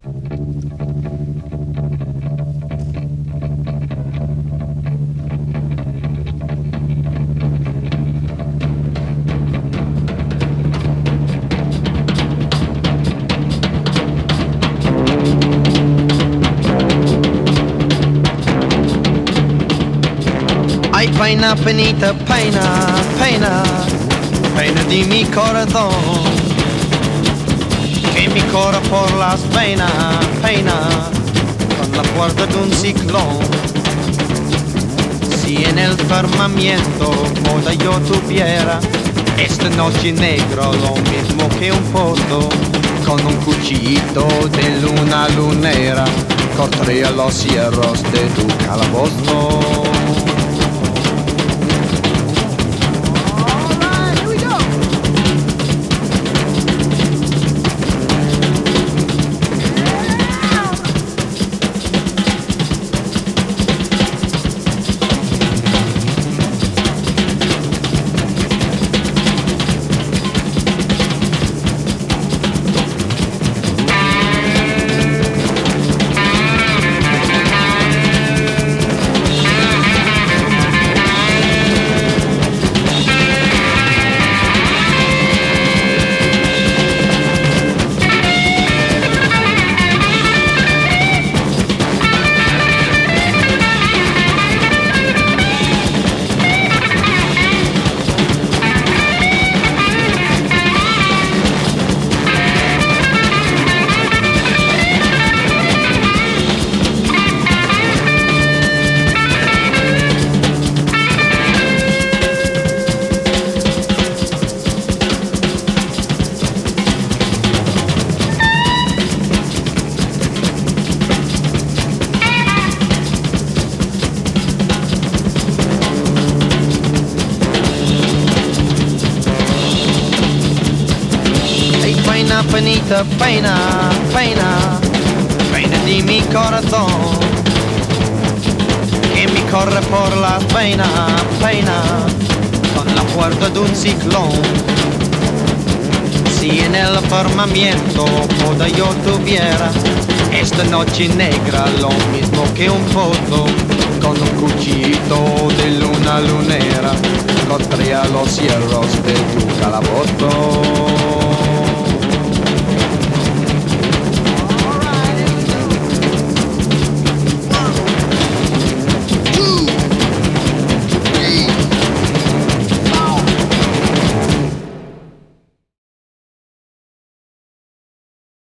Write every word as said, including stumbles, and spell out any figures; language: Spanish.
Ay, pena, penita, pena, pena, pena de mi corazón, que mi cora por las penas, pena, con la fuerza de un ciclón. Si en el firmamento boda yo tuviera esta noche negra, lo mismo que un pozo, con un cuchillito de luna lunera, cortaría los cierros de tu calabozo. Pena, penita, pena, pena, pena de mi corazón, que me corre por las venas, pena, con la fuerza de un ciclón. Si en el firmamento boda yo tuviera esta noche negra, lo mismo que un pozo, con un cuchillito de luna lunera, cortaría los cierros de tu calabozo.